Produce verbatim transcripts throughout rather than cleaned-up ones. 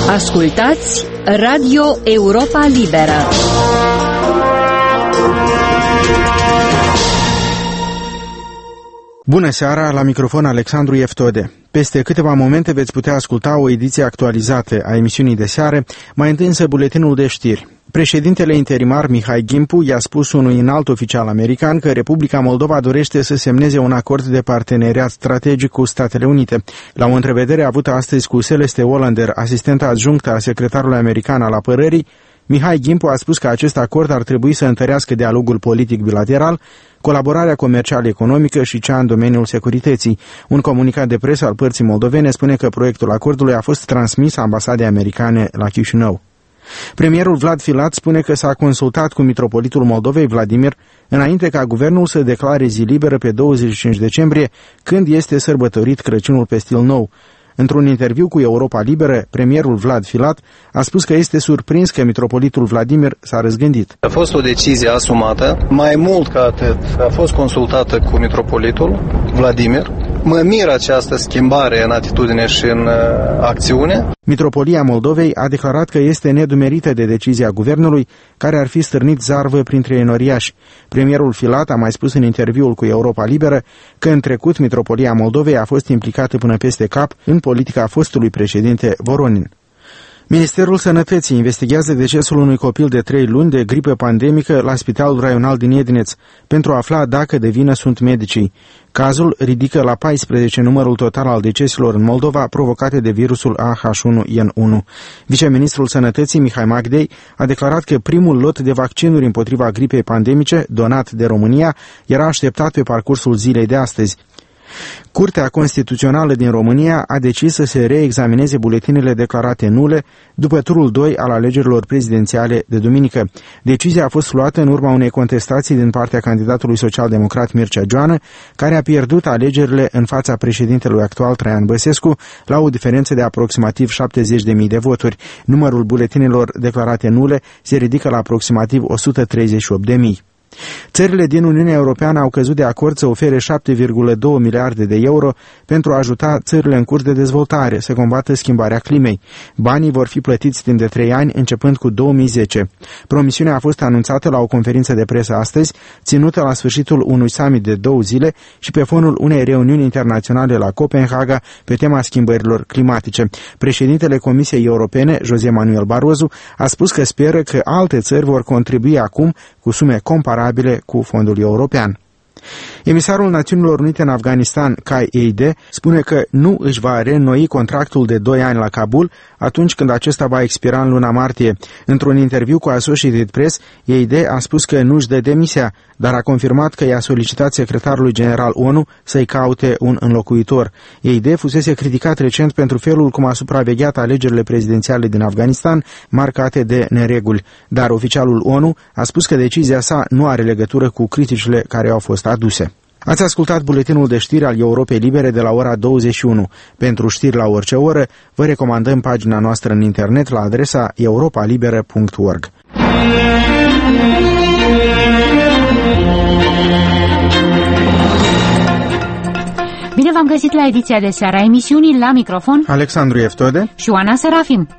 Ascultați Radio Europa Liberă. Bună seara, la microfon Alexandru Eftode. Peste câteva momente veți putea asculta o ediție actualizată a emisiunii de seară, mai întâi însă buletinul de știri. Președintele interimar Mihai Gimpu i-a spus unui înalt oficial american că Republica Moldova dorește să semneze un acord de parteneriat strategic cu Statele Unite. La o întrevedere avută astăzi cu Celeste Hollander, asistenta adjunctă a secretarului american al apărării, Mihai Gimpu a spus că acest acord ar trebui să întărească dialogul politic bilateral, colaborarea comercială economică și cea în domeniul securității. Un comunicat de presă al părții moldovene spune că proiectul acordului a fost transmis ambasadei americane la Chișinău. Premierul Vlad Filat spune că s-a consultat cu mitropolitul Moldovei, Vladimir, înainte ca guvernul să declare zi liberă pe douăzeci și cinci decembrie, când este sărbătorit Crăciunul pe stil nou. Într-un interviu cu Europa Liberă, premierul Vlad Filat a spus că este surprins că mitropolitul Vladimir s-a răzgândit. A fost o decizie asumată, mai mult ca atât, a fost consultată cu mitropolitul Vladimir. Mă miră această schimbare în atitudine și în uh, acțiune. Mitropolia Moldovei a declarat că este nedumerită de decizia guvernului, care ar fi stârnit zarvă printre enoriași. Premierul Filat a mai spus în interviul cu Europa Liberă că în trecut Mitropolia Moldovei a fost implicată până peste cap în politica fostului președinte Voronin. Ministerul Sănătății investigează decesul unui copil de trei luni de gripă pandemică la Spitalul Raional din Iedineț pentru a afla dacă de vină sunt medicii. Cazul ridică la paisprezece numărul total al deceselor în Moldova provocate de virusul A H unu N unu. Viceministrul Sănătății Mihai Magdei a declarat că primul lot de vaccinuri împotriva gripei pandemice, donat de România, era așteptat pe parcursul zilei de astăzi. Curtea Constituțională din România a decis să se reexamineze buletinele declarate nule după turul doi al alegerilor prezidențiale de duminică. Decizia a fost luată în urma unei contestații din partea candidatului social-democrat Mircea Joană, care a pierdut alegerile în fața președintelui actual Traian Băsescu la o diferență de aproximativ șaptezeci de mii de voturi. Numărul buletinelor declarate nule se ridică la aproximativ o sută treizeci și opt de mii. Țările din Uniunea Europeană au căzut de acord să ofere șapte virgulă doi miliarde de euro pentru a ajuta țările în curs de dezvoltare să combată schimbarea climei. Banii vor fi plătiți timp de trei ani, începând cu două mii zece. Promisiunea a fost anunțată la o conferință de presă astăzi, ținută la sfârșitul unui summit de două zile și pe fonul unei reuniuni internaționale la Copenhaga pe tema schimbărilor climatice. Președintele Comisiei Europene, José Manuel Barroso, a spus că speră că alte țări vor contribui acum cu sume comparabile cu fondul european. Emisarul Națiunilor Unite în Afganistan, Kai Eide, spune că nu își va reînnoi contractul de doi ani la Kabul atunci când acesta va expira în luna martie. Într-un interviu cu Associated Press, Eide a spus că nu își dă demisia, dar a confirmat că i-a solicitat secretarului general O N U să-i caute un înlocuitor. Eide fusese criticat recent pentru felul cum a supravegheat alegerile prezidențiale din Afganistan, marcate de nereguli, dar oficialul O N U a spus că decizia sa nu are legătură cu criticile care au fost aduse. Ați ascultat buletinul de știri al Europei Libere de la ora douăzeci și unu. Pentru știri la orice oră, vă recomandăm pagina noastră în internet la adresa europa liberă punct org. Bine v-am găsit la ediția de seară a emisiunii, la microfon Alexandru Eftode și Oana Serafim.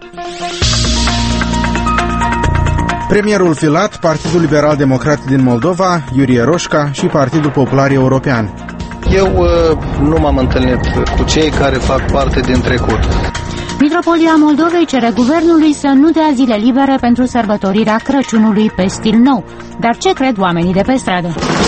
Premierul Filat, Partidul Liberal Democrat din Moldova, Iurie Roșca și Partidul Popular European. Eu uh, nu m-am întâlnit cu cei care fac parte din trecut. Mitropolia Moldovei cere guvernului să nu dea zile libere pentru sărbătorirea Crăciunului pe stil nou. Dar ce cred oamenii de pe stradă?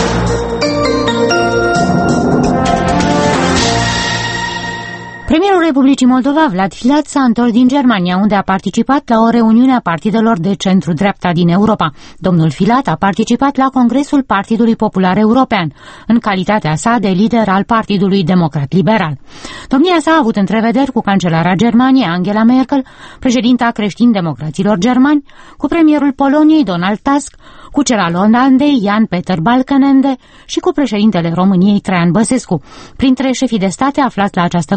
Premierul Republicii Moldova, Vlad Filat, s-a întors din Germania, unde a participat la o reuniune a partidelor de centru-dreapta din Europa. Domnul Filat a participat la Congresul Partidului Popular European, în calitatea sa de lider al Partidului Democrat Liberal. Domnia sa a avut întrevederi cu cancelara Germaniei, Angela Merkel, președinta creștin-democraților germani, cu premierul Poloniei, Donald Tusk, cu cel al Olandei, Jan-Peter Balkenende, și cu președintele României, Traian Băsescu. Printre șefii de state aflați la această conferință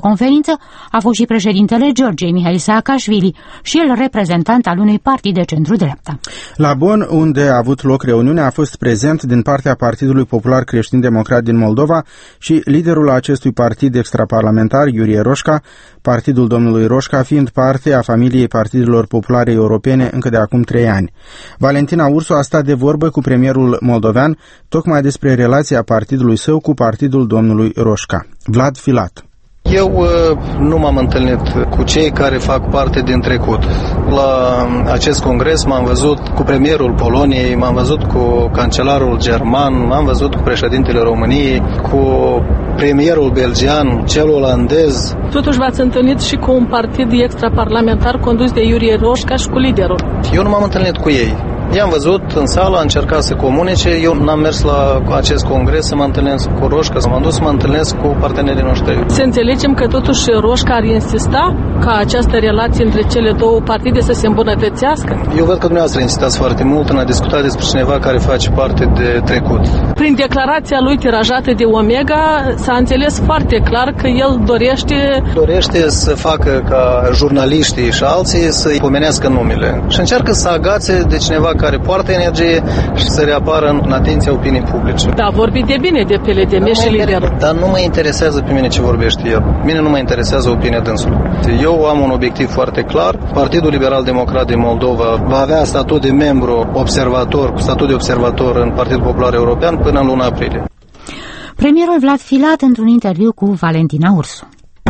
instanță a fost și președintele Georgiei, Mihail Saakashvili, și el reprezentant al unui partid de centru-dreapta. La Bonn, unde a avut loc reuniunea, a fost prezent din partea Partidului Popular Creștin-Democrat din Moldova și liderul acestui partid extraparlamentar, Iurie Roșca, partidul domnului Roșca fiind parte a familiei partidelor populare europene încă de acum trei ani. Valentina Ursu a stat de vorbă cu premierul moldovean tocmai despre relația partidului său cu partidul domnului Roșca. Vlad Filat. Eu uh, nu m-am întâlnit cu cei care fac parte din trecut. La acest congres m-am văzut cu premierul Poloniei, m-am văzut cu cancelarul german, m-am văzut cu președintele României, cu premierul belgian, cel olandez. Totuși v-ați întâlnit și cu un partid extraparlamentar condus de Iurie Roșca și cu liderul. Eu nu m-am întâlnit cu ei. I-am văzut în sală, a încercat să comunice, eu n-am mers la acest congres să mă întâlnesc cu Roșca, să m-am dus să mă întâlnesc cu partenerii noștri. Să înțelegem că totuși Roșca ar insista ca această relație între cele două partide să se îmbunătățească? Eu văd că dumneavoastră insistați foarte mult în a discuta despre cineva care face parte de trecut. Prin declarația lui tirajată de Omega s-a înțeles foarte clar că el dorește... Dorește să facă ca jurnaliștii și alții să-i pomenească numele și încearcă să agațe de cineva care poartă energie și să reapară în atenția opiniei publice. Da, vorbi de bine de pe Ledemir și liderul. Dar nu mă interesează pe mine ce vorbește el. Mine nu mă interesează opinia dânsului. Eu am un obiectiv foarte clar. Partidul Liberal Democrat din Moldova va avea statut de membru observator, cu statut de observator în Partidul Popular European până în luna aprilie. Premierul Vlad Filat într-un interviu cu Valentina Ursu.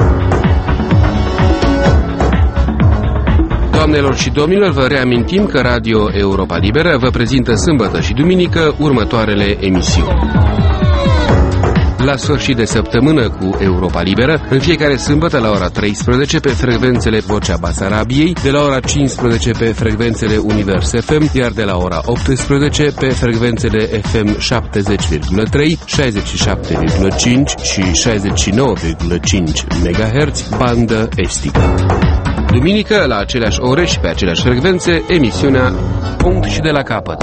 Doamnelor și domnilor, vă reamintim că Radio Europa Liberă vă prezintă sâmbătă și duminică următoarele emisiuni. La sfârșit de săptămână cu Europa Liberă, în fiecare sâmbătă la ora treisprezece pe frecvențele Vocea Basarabiei, de la ora cincisprezece pe frecvențele Univers F M, iar de la ora optsprezece pe frecvențele F M șaptezeci virgulă trei, șaizeci și șapte virgulă cinci și șaizeci și nouă virgulă cinci megahertz, bandă estică. Duminică, la aceleași ore și pe aceleași frecvențe, emisiunea Punct și de la capăt.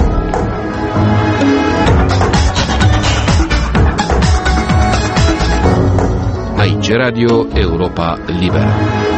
Aici Radio Europa Liberă.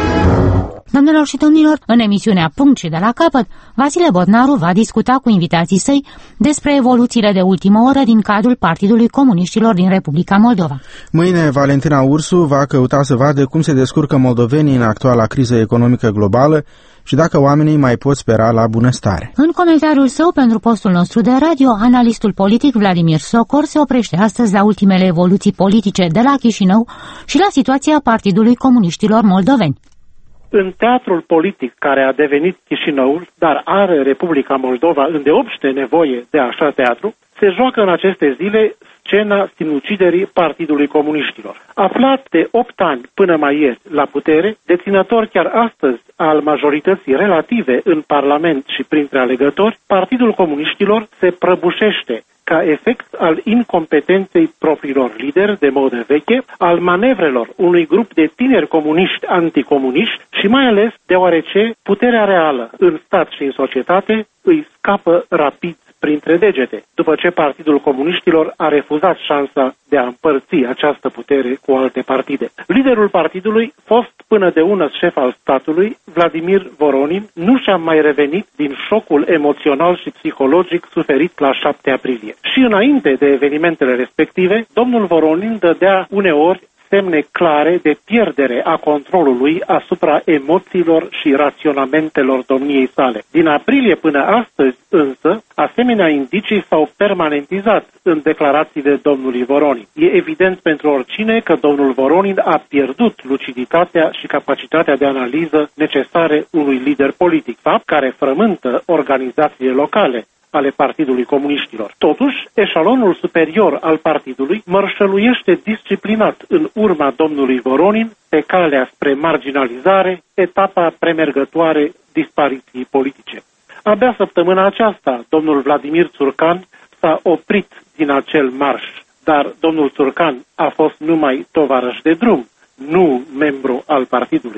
Doamnelor și domnilor, în emisiunea Punct și de la capăt, Vasile Botnaru va discuta cu invitații săi despre evoluțiile de ultimă oră din cadrul Partidului Comuniștilor din Republica Moldova. Mâine, Valentina Ursu va căuta să vadă cum se descurcă moldovenii în actuala criză economică globală și dacă oamenii mai pot spera la bunăstare. În comentariul său pentru postul nostru de radio, analistul politic Vladimir Sokor se oprește astăzi la ultimele evoluții politice de la Chișinău și la situația Partidului Comuniștilor Moldoveni. În teatrul politic care a devenit Chișinăul, dar are Republica Moldova îndeopște nevoie de așa teatru, se joacă în aceste zile scena sinuciderii Partidului Comuniștilor. Aflat de opt ani până mai ieri la putere, deținător chiar astăzi al majorității relative în Parlament și printre alegători, Partidul Comuniștilor se prăbușește ca efect al incompetenței propriilor lideri de modă veche, al manevrelor unui grup de tineri comuniști anticomuniști și mai ales deoarece puterea reală în stat și în societate îi scapă rapid printre degete, după ce Partidul Comuniștilor a refuzat șansa de a împărți această putere cu alte partide. Liderul partidului, fost până de ună șef al statului, Vladimir Voronin, nu și-a mai revenit din șocul emoțional și psihologic suferit la șapte aprilie. Și înainte de evenimentele respective, domnul Voronin dădea uneori semne clare de pierdere a controlului asupra emoțiilor și raționamentelor domniei sale. Din aprilie până astăzi, însă, asemenea indicii s-au permanentizat în declarațiile domnului Voronin. E evident pentru oricine că domnul Voronin a pierdut luciditatea și capacitatea de analiză necesare unui lider politic, fapt care frământă organizațiile locale ale Partidului Comuniștilor. Totuși, eșalonul superior al partidului mărșăluiește disciplinat în urma domnului Voronin pe calea spre marginalizare, etapa premergătoare dispariției politice. Abia săptămâna aceasta, domnul Vladimir Țurcan s-a oprit din acel marș, dar domnul Țurcan a fost numai tovarăș de drum, nu membru al partidului.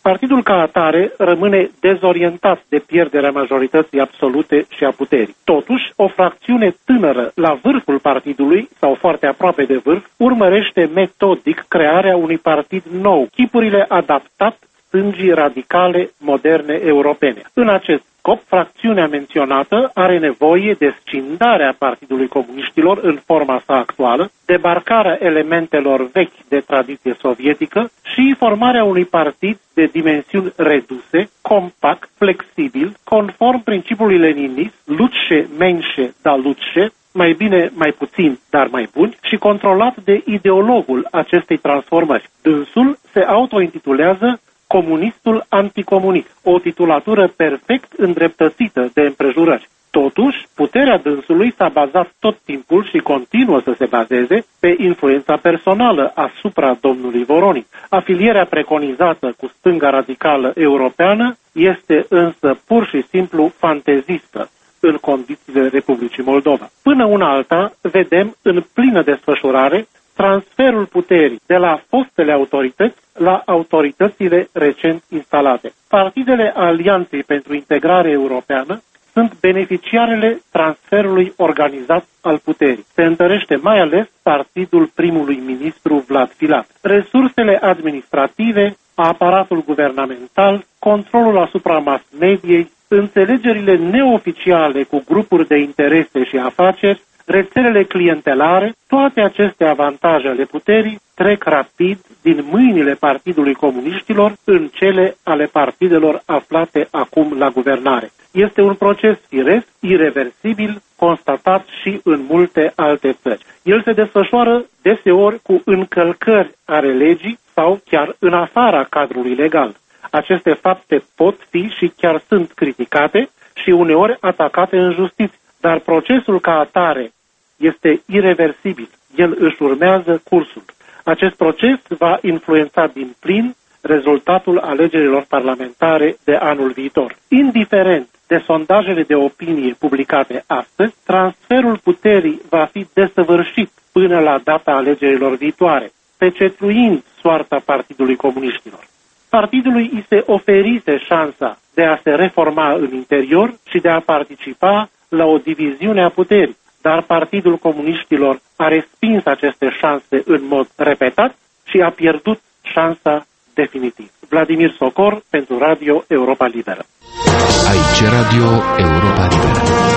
Partidul ca atare rămâne dezorientat de pierderea majorității absolute și a puterii. Totuși, o fracțiune tânără la vârful partidului, sau foarte aproape de vârf, urmărește metodic crearea unui partid nou, chipurile adaptat stângii radicale moderne europene. În acest scop, fracțiunea menționată are nevoie de scindarea Partidului Comuniștilor în forma sa actuală, debarcarea elementelor vechi de tradiție sovietică și formarea unui partid de dimensiuni reduse, compact, flexibil, conform principiului leninist, luce menșe da luce, mai bine, mai puțin, dar mai buni, și controlat de ideologul acestei transformări. Dânsul se autointitulează Comunistul anticomunist, o titulatură perfect îndreptățită de împrejurări. Totuși, puterea dânsului s-a bazat tot timpul și continuă să se bazeze pe influența personală asupra domnului Voronin. Afilierea preconizată cu stânga radicală europeană este însă pur și simplu fantezistă în condițiile Republicii Moldova. Până una alta, vedem în plină desfășurare transferul puterii de la fostele autorități la autoritățile recent instalate. Partidele Alianței pentru Integrare Europeană sunt beneficiarele transferului organizat al puterii. Se întărește mai ales partidul primului ministru Vlad Filat. Resursele administrative, aparatul guvernamental, controlul asupra mass-mediei, înțelegerile neoficiale cu grupuri de interese și afaceri, rețelele clientelare, toate aceste avantaje ale puterii trec rapid din mâinile Partidului Comuniștilor în cele ale partidelor aflate acum la guvernare. Este un proces firesc, ireversibil, constatat și în multe alte țări. El se desfășoară deseori cu încălcări ale legii sau chiar în afara cadrului legal. Aceste fapte pot fi și chiar sunt criticate și uneori atacate în justiție. Dar procesul ca atare este ireversibil. El își urmează cursul. Acest proces va influența din plin rezultatul alegerilor parlamentare de anul viitor. Indiferent de sondajele de opinie publicate astăzi, transferul puterii va fi desăvârșit până la data alegerilor viitoare, pecetluind soarta Partidului Comuniștilor. Partidului îi se oferise șansa de a se reforma în interior și de a participa la o diviziune a puterii, dar Partidul Comuniștilor a respins aceste șanse în mod repetat și a pierdut șansa definitiv. Vladimir Socor pentru Radio Europa Liberă. Aici Radio Europa Liberă.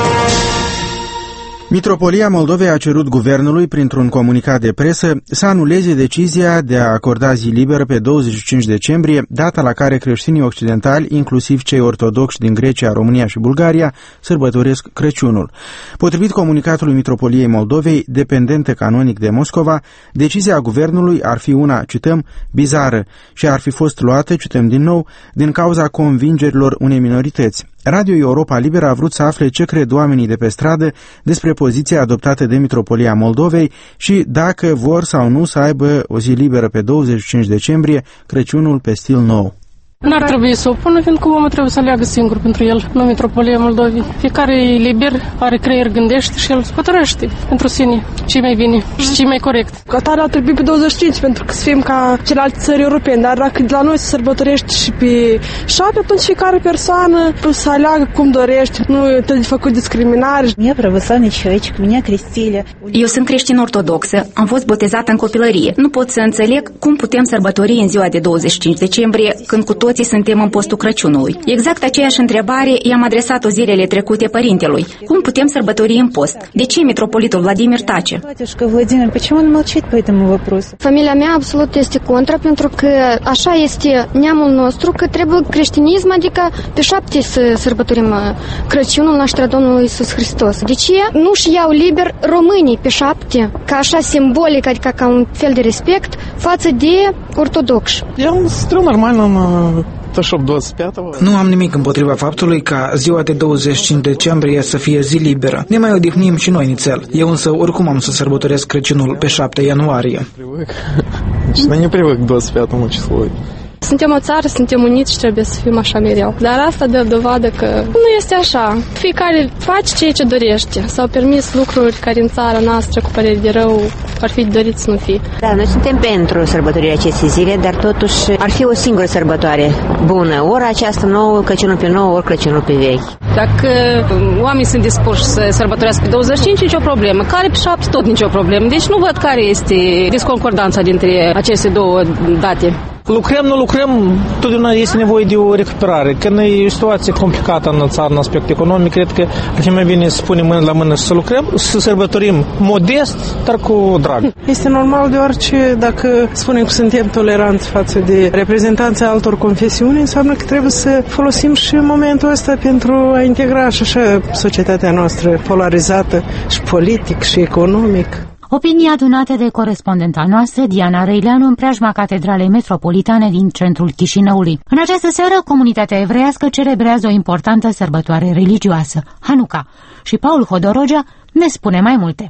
Mitropolia Moldovei a cerut guvernului, printr-un comunicat de presă, să anuleze decizia de a acorda zi liberă pe douăzeci și cinci decembrie, data la care creștinii occidentali, inclusiv cei ortodoxi din Grecia, România și Bulgaria, sărbătoresc Crăciunul. Potrivit comunicatului Mitropoliei Moldovei, dependentă canonic de Moscova, decizia guvernului ar fi una, cităm, bizară și ar fi fost luată, cităm din nou, din cauza convingerilor unei minorități. Radio Europa Liberă a vrut să afle ce cred oamenii de pe stradă despre poziția adoptată de Mitropolia Moldovei și dacă vor sau nu să aibă o zi liberă pe douăzeci și cinci decembrie, Crăciunul pe stil nou. N-ar trebui să opună, pentru că omul trebuie să aleagă singur pentru el, nu Mitropolia Moldovei. Fiecare e liber, are creier, gândește și el hotărăște pentru sine ce mai bine și ce mai corect. Ca tare ar trebui pe douăzeci și cinci, pentru că să fim ca celelalte țări europene, dar dacă de la noi se sărbătorește și pe șapte, atunci fiecare persoană să aleagă cum dorește, nu trebuie făcut discriminare. Eu sunt creștin ortodoxă, am fost botezată în copilărie. Nu pot să înțeleg cum putem sărbători în ziua de douăzeci și cinci decembrie, când cu toții suntem în postul Crăciunului. Exact aceeași întrebare i-am adresat-o zilele trecute părintelui. Cum putem sărbători în post? De ce mitropolitul Vladimir tace? Familia mea absolut este contra, pentru că așa este neamul nostru, că trebuie creștinism, adică pe șapte să sărbătorim Crăciunul, nașterea Domnului Iisus Hristos. De ce nu-și iau liber românii pe șapte, ca așa simbolic, adică ca un fel de respect față de ortodoxi? Eu am stil normal, am... Nu am nimic împotriva faptului ca ziua de douăzeci și cinci decembrie să fie zi liberă. Ne mai odihnim și noi nițel. Eu însă oricum am să sărbătoresc Crăciunul pe șapte ianuarie. Nu привык к двадцать пятому числу. Suntem o țară, suntem uniți și trebuie să fim așa mereu. Dar asta dă dovadă că nu este așa. Fiecare face ceea ce dorește. S-au permis lucruri care în țara noastră, cu păreri de rău, ar fi dorit să nu fie. Da, noi suntem pentru sărbătorirea acestei zile, dar totuși ar fi o singură sărbătoare bună. Ori această nouă, Crăciunul pe nou, ori Crăciunul pe vechi. Dacă oamenii sunt dispuși să sărbătorească pe douăzeci și cinci, nicio problemă. Care pe șapte, tot nicio problemă. Deci nu văd care este disconcordanța dintre aceste două date. Lucrăm, nu lucrăm, totdeauna este nevoie de o recuperare. Când e o situație complicată în țară, în aspect economic, cred că ar fi mai bine să punem mână la mână și să lucrăm, să sărbătorim modest, dar cu drag. Este normal deoarece dacă spunem că suntem toleranți față de reprezentanții altor confesiuni, înseamnă că trebuie să folosim și momentul ăsta pentru a integra și așa societatea noastră polarizată și politic și economic. Opinii adunate de corespondenta noastră, Diana Răileanu, în preajma Catedralei Metropolitane din centrul Chișinăului. În această seară, comunitatea evreiască celebrează o importantă sărbătoare religioasă, Hanuca, și Paul Hodorogea ne spune mai multe.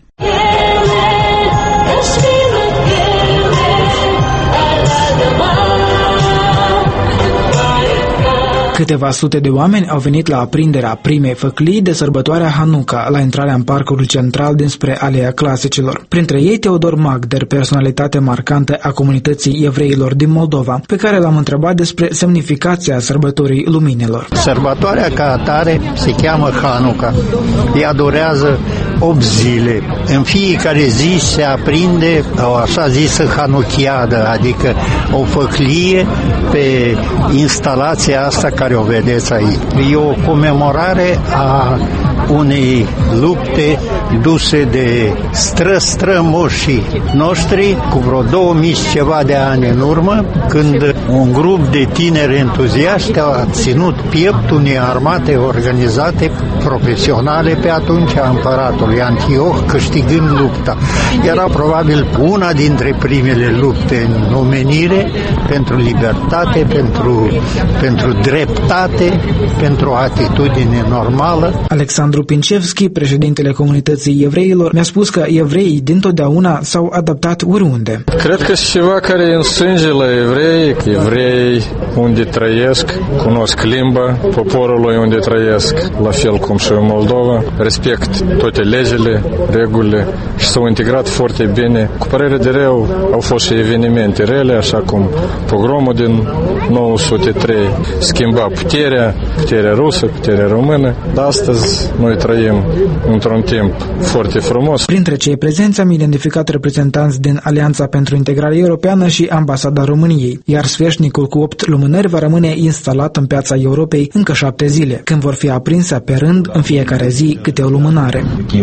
Câteva sute de oameni au venit la aprinderea primei făclii de sărbătoarea Hanuca la intrarea în parcul central dinspre Aleea Clasicilor. Printre ei Teodor Magder, personalitate marcantă a comunității evreilor din Moldova, pe care l-am întrebat despre semnificația sărbătorii luminilor. Sărbătoarea ca atare se cheamă Hanuca. Ea durează opt zile. În fiecare zi se aprinde o așa zisă hanuchiadă, adică o făclie pe instalația asta care o vedeți aici. E o comemorare a unei lupte duse de stră-strămoșii noștri cu vreo două mii ceva de ani în urmă, când un grup de tineri entuziaști a ținut piept unei armate organizate profesionale pe atunci a împăratului Antioch, câștigând lupta. Era probabil una dintre primele lupte în omenire pentru libertate, pentru, pentru dreptate, pentru atitudine normală. Alexandru Pincevski, președintele comunității evreilor, mi-a spus că evreii dintotdeauna s-au adaptat oriunde. Cred că și ceva care e în sânge la evrei, că evrei unde trăiesc, cunosc limba poporului unde trăiesc, la fel cum și în Moldova, respect toate legile, regulile și s-au integrat foarte bine. Cu părere de rău au fost și evenimente rele, așa cum pogromul din nouă sute trei schimba puterea, puterea rusă, puterea română, dar astăzi noi trăim într-un timp foarte frumos. Printre cei prezenți am identificat reprezentanți din Alianța pentru Integrare Europeană și Ambasada României, iar sfeșnicul cu opt lumânări va rămâne instalat în Piața Europei încă șapte zile, când vor fi aprinse pe rând în fiecare zi câte o lumânare.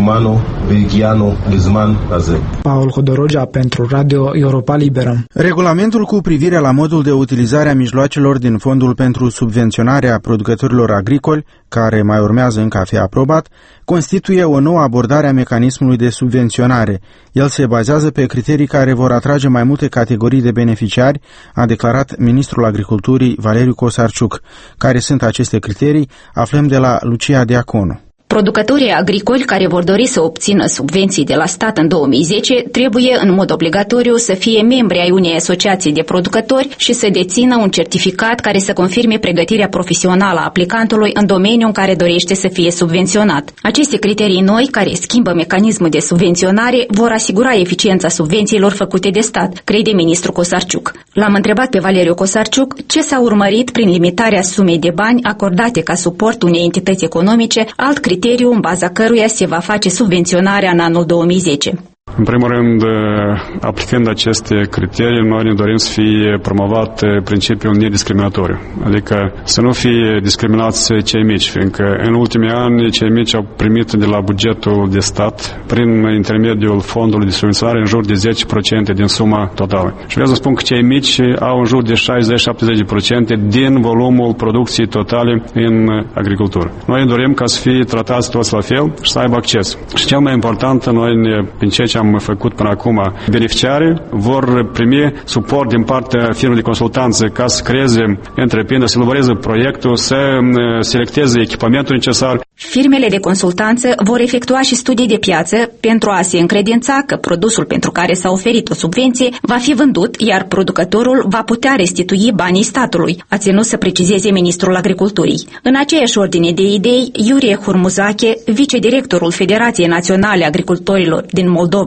Paul Hodorogea pentru Radio Europa Liberă. Regulamentul cu privire la modul de utilizare a mijloacelor din Fondul pentru subvenționarea producătorilor agricoli, care mai urmează încă a fi aprobat, constituie o nouă abordare a mecanismului de subvenționare. El se bazează pe criterii care vor atrage mai multe categorii de beneficiari, a declarat ministrul Agriculturii Valeriu Cosarciuc. Care sunt aceste criterii? Aflăm de la Lucia Diaconu. Producătorii agricoli care vor dori să obțină subvenții de la stat în două mii zece trebuie în mod obligatoriu să fie membri ai unei asociații de producători și să dețină un certificat care să confirme pregătirea profesională a aplicantului în domeniul în care dorește să fie subvenționat. Aceste criterii noi, care schimbă mecanismul de subvenționare, vor asigura eficiența subvențiilor făcute de stat, crede ministrul Cosarciuc. L-am întrebat pe Valeriu Cosarciuc ce s-a urmărit prin limitarea sumei de bani acordate ca suport unei entități economice, alt criteriu în baza căruia se va face subvenționarea în anul două mii zece. În primul rând, aplicând aceste criterii, noi ne dorim să fie promovat principiul nediscriminatoriu, adică să nu fie discriminați cei mici, fiindcă în ultimii ani cei mici au primit de la bugetul de stat, prin intermediul fondului de subvenționare, în jur de zece la sută din suma totală. Și vreau să spun că cei mici au în jur de șaizeci la șaptezeci la sută din volumul producției totale în agricultură. Noi ne dorim ca să fie tratați toți la fel și să aibă acces. Și cel mai important, noi, prin ceea ce am făcut până acum, beneficiarii vor primi suport din partea firmei de consultanță ca să creeze întreprinderi, să elaboreze proiectul, să selecteze echipamentul necesar. Firmele de consultanță vor efectua și studii de piață pentru a se încredința că produsul pentru care s-a oferit o subvenție va fi vândut, iar producătorul va putea restitui banii statului, a ținut să precizeze ministrul Agriculturii. În aceeași ordine de idei, Iurie Hurmuzache, vicedirectorul Federației Naționale Agricultorilor din Moldova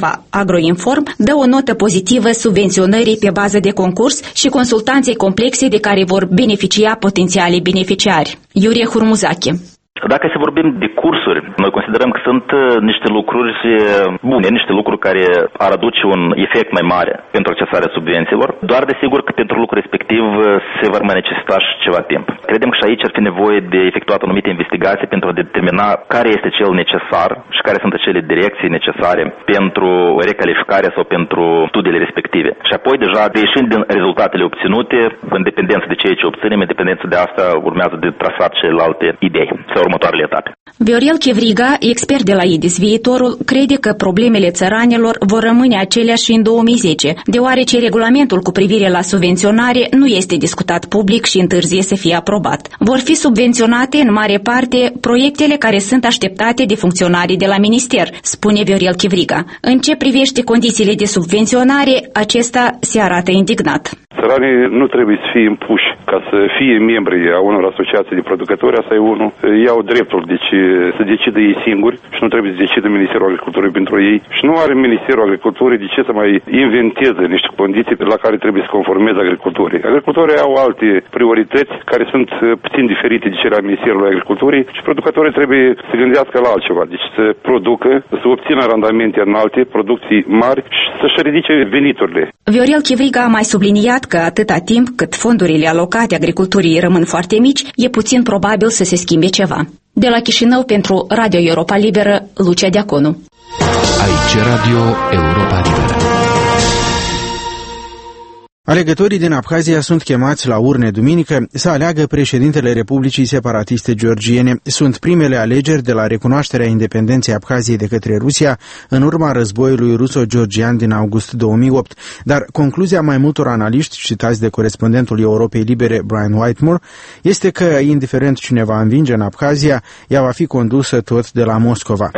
Moldova Agroinform dă o notă pozitivă subvenționării pe bază de concurs și consultanței complexe de care vor beneficia potențialii beneficiari. Iurie Hurmuzache. Dacă să vorbim de cursuri, noi considerăm că sunt niște lucruri bune, niște lucruri care ar aduce un efect mai mare pentru accesarea subvențiilor, doar desigur că pentru lucrul respectiv se vor mai necesita și ceva timp. Credem că și aici ar fi nevoie de efectuat anumite investigații pentru a determina care este cel necesar și care sunt acele direcții necesare pentru recalificarea sau pentru studiile respective. Și apoi, deja, reieșind din rezultatele obținute, în dependență de ceea ce obținem, în dependență de asta, urmează de trasat celelalte idei sau următoarele etape. Viorel Chivriga, expert de la I D I S Viitorul, crede că problemele țăranilor vor rămâne aceleași și în două mii zece, deoarece regulamentul cu privire la subvenționare nu este discutat public și întârzie să fie aprobat. Vor fi subvenționate în mare parte proiectele care sunt așteptate de funcționarii de la minister, spune Viorel Chivriga. În ce privește condițiile de subvenționare, acesta se arată indignat. Țăranii nu trebuie să fie impuși ca să fie membri a unor asociații de producători, asta e unul. Iau dreptul, deci să decidă ei singuri și nu trebuie să decidă Ministerul Agriculturii pentru ei. Și nu are Ministerul Agriculturii de ce să mai inventeze niște condiții la care trebuie să conformeze agricultorii. Agricultorii au alte priorități care sunt puțin diferite de cele ale Ministerului Agriculturii și producătorii trebuie să gândească la altceva, deci să producă, să obțină randamente înalte, producții mari și să-și ridice veniturile. Viorel Chivriga a mai subliniat că atâta timp cât fondurile alocate agriculturii rămân foarte mici, e puțin probabil să se schimbe ceva. De la Chișinău pentru Radio Europa Liberă, Lucia Diaconu. Aici Radio Europa Liberă. Alegătorii din Abhazia sunt chemați la urne duminică să aleagă președintele Republicii Separatiste Georgiene. Sunt primele alegeri de la recunoașterea independenței Abhaziei de către Rusia în urma războiului ruso-georgian din august două mii opt. Dar concluzia mai multor analiști citați de corespondentul Europei Libere Brian Whitemore este că, indiferent cine va învinge în Abhazia, ea va fi condusă tot de la Moscova.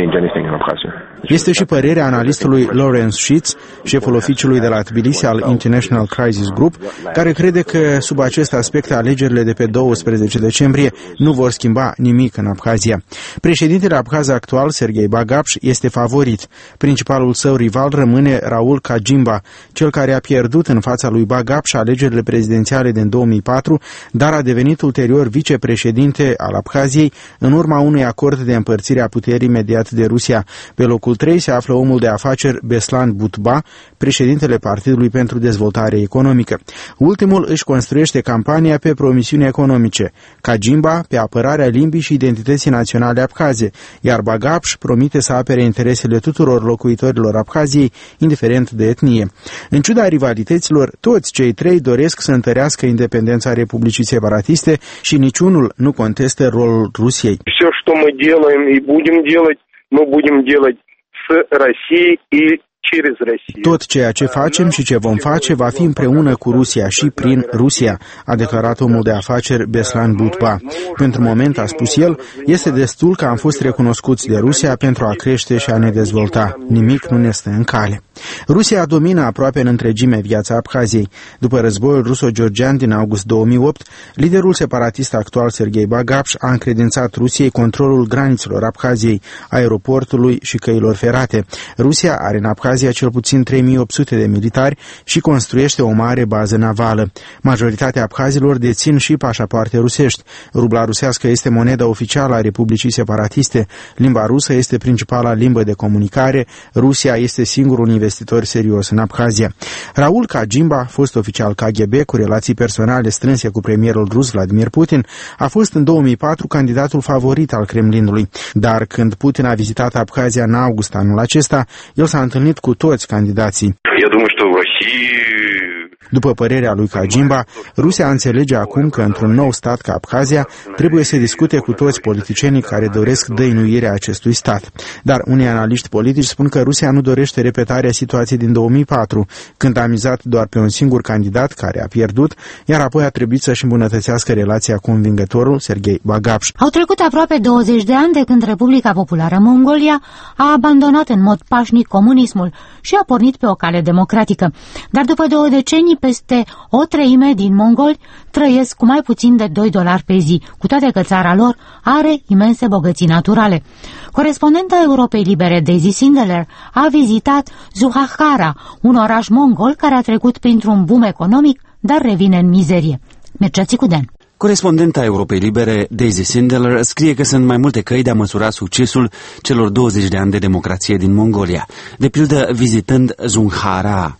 Este și părerea analistului Lawrence Sheets, șeful oficiului de la Tbilisi al International Crisis Group, care crede că sub acest aspect alegerile de pe douăsprezece decembrie nu vor schimba nimic în Abhazia. Președintele abhaz actual, Serghei Bagapsh, este favorit. Principalul său rival rămâne Raul Kajimba, cel care a pierdut în fața lui Bagapsh alegerile prezidențiale din două mii patru, dar a devenit ulterior vicepreședinte al Abhaziei în urma unui acord de împărțire a puterii mediat de Rusia. Pe locul trei se află omul de afaceri Beslan Butba, președintele Partidului pentru Dezvoltare Economică. Ultimul își construiește campania pe promisiuni economice, Kajimba pe apărarea limbii și identității naționale abhaze, iar Bagapsh promite să apere interesele tuturor locuitorilor Abhaziei, indiferent de etnie. În ciuda rivalităților, toți cei trei doresc să întărească independența Republicii Separatiste și niciunul nu contestă rolul Rusiei. Все, что мы делаем и будем делать, мы будем делать с Россией и Tot ceea ce facem și ce vom face va fi împreună cu Rusia și prin Rusia, a declarat omul de afaceri Beslan Butba. Pentru moment, a spus el, este destul că am fost recunoscuți de Rusia pentru a crește și a ne dezvolta. Nimic nu ne stă în cale. Rusia domină aproape în întregime viața Abhaziei. După războiul ruso-georgian din august două mii opt, liderul separatist actual Serghei Bagapsh a încredințat Rusiei controlul granițelor Abhaziei, aeroportului și căilor ferate. Rusia are în Abhazia cel puțin trei mii opt sute de militari și construiește o mare bază navală. Majoritatea abhazilor dețin și pașapoarte rusești. Rubla rusească este moneda oficială a Republicii Separatiste. Limba rusă este principala limbă de comunicare. Rusia este singurul investitor serios în Abhazia. Raul Kajimba, fost oficial K G B cu relații personale strânse cu premierul rus Vladimir Putin, a fost în două mii patru candidatul favorit al Kremlinului. Dar când Putin a vizitat Abhazia în august anul acesta, el s-a întâlnit cu toți candidații. După părerea lui Kajimba, Rusia înțelege acum că într-un nou stat ca Abhazia trebuie să discute cu toți politicienii care doresc dăinuirea acestui stat. Dar unii analiști politici spun că Rusia nu dorește repetarea situației din două mii patru, când a mizat doar pe un singur candidat care a pierdut, iar apoi a trebuit să-și îmbunătățească relația cu învingătorul, Serghei Bagapsh. Au trecut aproape douăzeci de ani de când Republica Populară Mongolia a abandonat în mod pașnic comunismul și a pornit pe o cale democratică. Dar după două decenii, Moldovenii, peste o treime din mongoli, trăiesc cu mai puțin de doi dolari pe zi, cu toate că țara lor are imense bogății naturale. Corespondenta Europei Libere, Daisy Sindeler, a vizitat Zuhachara, un oraș mongol care a trecut printr-un boom economic, dar revine în mizerie. Mircea Țicudean. Corespondenta Europei Libere, Daisy Sindeler, scrie că sunt mai multe căi de a măsura succesul celor douăzeci de ani de democrație din Mongolia, de pildă vizitând Zunghara.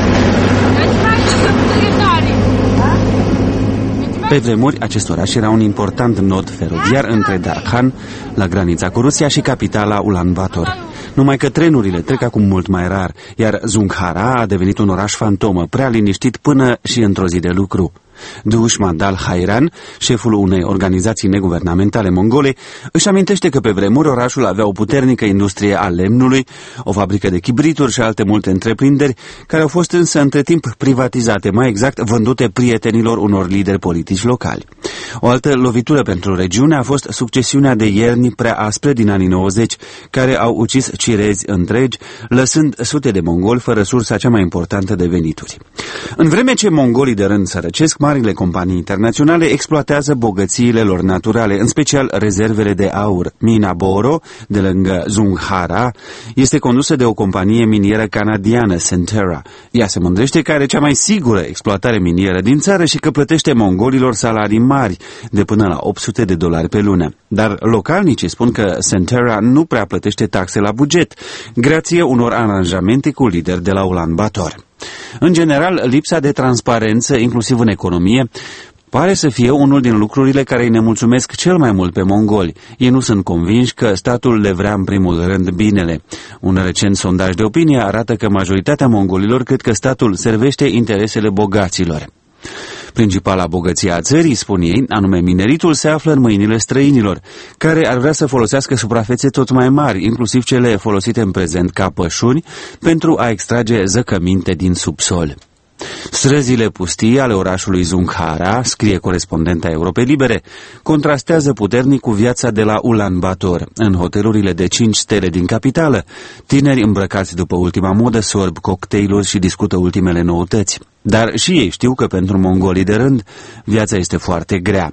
Pe vremuri, acest oraș era un important nod feroviar între Darkhan, la granița cu Rusia, și capitala Ulaanbaatar. Numai că trenurile trec acum mult mai rar, iar Zunghara a devenit un oraș fantomă, prea liniștit până și într-o zi de lucru. Dushman Dal Hairan, șeful unei organizații neguvernamentale mongole, își amintește că pe vremuri orașul avea o puternică industrie a lemnului, o fabrică de chibrituri și alte multe întreprinderi, care au fost însă între timp privatizate, mai exact vândute prietenilor unor lideri politici locali. O altă lovitură pentru regiune a fost succesiunea de ierni prea aspre din anii nouăzeci, care au ucis cirezi întregi, lăsând sute de mongoli fără sursa cea mai importantă de venituri. În vreme ce mongolii de rând sărăcesc, marile companii internaționale exploatează bogățiile lor naturale, în special rezervele de aur. Mina Boro, de lângă Zunghara, este condusă de o companie minieră canadiană, Centerra. Ea se mândrește că are cea mai sigură exploatare minieră din țară și că plătește mongolilor salarii mari, de până la opt sute de dolari pe lună. Dar localnicii spun că Centerra nu prea plătește taxe la buget, grație unor aranjamente cu lideri de la Ulaanbaatar. În general, lipsa de transparență, inclusiv în economie, pare să fie unul din lucrurile care îi nemulțumesc cel mai mult pe mongoli. Ei nu sunt convinși că statul le vrea în primul rând binele. Un recent sondaj de opinie arată că majoritatea mongolilor cred că statul servește interesele bogaților. Principala bogăție a țării, spun ei, anume mineritul, se află în mâinile străinilor, care ar vrea să folosească suprafețe tot mai mari, inclusiv cele folosite în prezent ca pășuni, pentru a extrage zăcăminte din subsol. Străzile pustii ale orașului Zunghara, scrie corespondenta Europei Libere, contrastează puternic cu viața de la Ulaanbaatar. În hotelurile de cinci stele din capitală, tineri îmbrăcați după ultima modă sorb cocktailuri și discută ultimele noutăți. Dar și ei știu că pentru mongolii de rând, viața este foarte grea.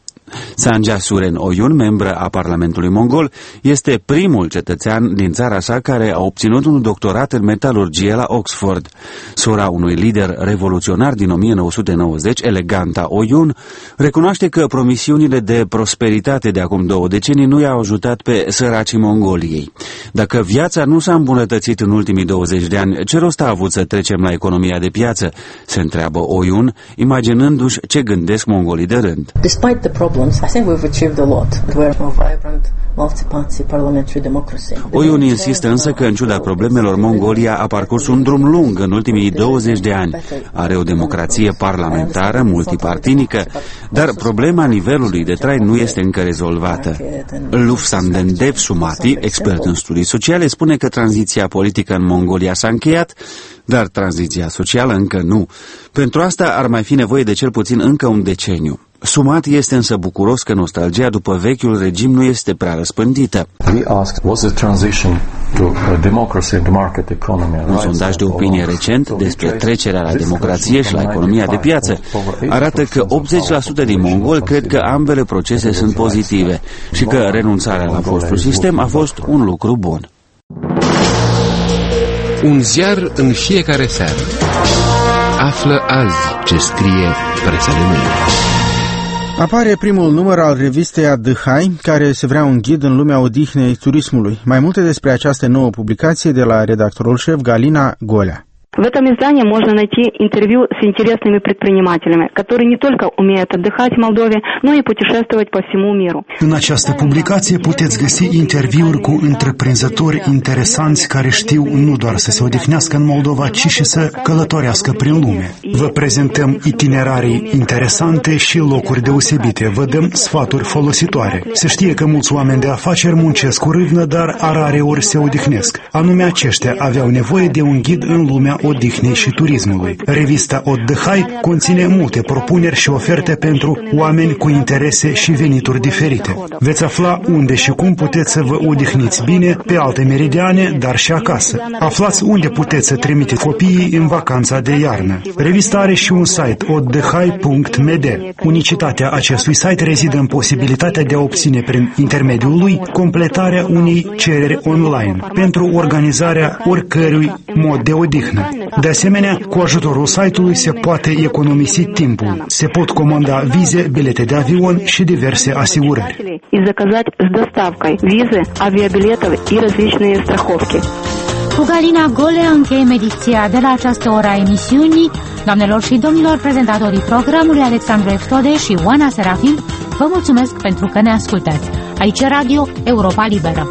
Sanja Suren Oyun, membră a Parlamentului Mongol, este primul cetățean din țara sa care a obținut un doctorat în metalurgie la Oxford. Sora unui lider revoluționar din o mie nouă sute nouăzeci, Eleganta Oyun, recunoaște că promisiunile de prosperitate de acum două decenii nu i-au ajutat pe săracii Mongoliei. Dacă viața nu s-a îmbunătățit în ultimii douăzeci de ani, ce rost a avut să trecem la economia de piață? Se întreabă Oyun, imaginându-și ce gândesc mongolii de rând. Despite the problems, I think we've achieved a lot. We're a vibrant multi-party parliamentary democracy. Oyun insistă însă că, în ciuda problemelor, Mongolia a parcurs un drum lung în ultimii douăzeci de ani. Are o democrație parlamentară, multipartinică, dar problema nivelului de trai nu este încă rezolvată. Lufsandendev Sumati, expert în studii sociale, spune că tranziția politică în Mongolia s-a încheiat, dar tranziția socială încă nu. Pentru asta ar mai fi nevoie de cel puțin încă un deceniu. Sumati este însă bucuros că nostalgia după vechiul regim nu este prea răspândită. Un sondaj de opinie recent despre trecerea la democrație și la economia de piață arată că optzeci la sută din mongoli cred că ambele procese sunt pozitive și că renunțarea la fostul sistem a fost un lucru bun. Un ziar în fiecare seară. Află azi ce scrie presa de mâine. Apare primul număr al revistei Adhai, care se vrea un ghid în lumea odihnei turismului. Mai multe despre această nouă publicație de la redactorul șef Galina Golea. В этом издании можно найти интервью с интересными предпринимателями, которые не только умеют отдыхать в Молдове, но и путешествовать по всему миру. În această publicație puteți găsi interviuri cu întreprinzători interesanți care știu nu doar să se odihnească în Moldova, ci și să călătorească prin lume. Vă prezentăm itinerarii interesante și locuri deosebite. Vă dăm sfaturi folositoare. Se știe că mulți oameni de afaceri muncesc cu râvnă, dar rare ori se odihnesc. Anume aceștia aveau nevoie de un ghid în lumea odihnei și turismului. Revista Отдыхай conține multe propuneri și oferte pentru oameni cu interese și venituri diferite. Veți afla unde și cum puteți să vă odihniți bine pe alte meridiane, dar și acasă. Aflați unde puteți să trimiteți copiii în vacanța de iarnă. Revista are și un site, отдыхай punct m d. Unicitatea acestui site rezidă în posibilitatea de a obține prin intermediul lui completarea unei cereri online pentru organizarea oricărui mod de odihnă. De asemenea, cu ajutorul site-ului se poate economisi timpul. Se pot comanda vize, bilete de avion și diverse asigurări. И заказать с доставкой визы, авиабилетов и различные страховки. Cu Galina Golea încheiem ediția de la această ora a emisiunii. Doamnelor și domnilor, prezentatorii programului Alexandru Eftode și Oana Serafim, vă mulțumesc pentru că ne ascultați. Aici Radio Europa Liberă.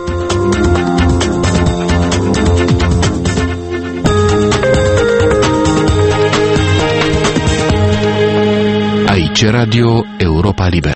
Aici Radio Europa Liberă.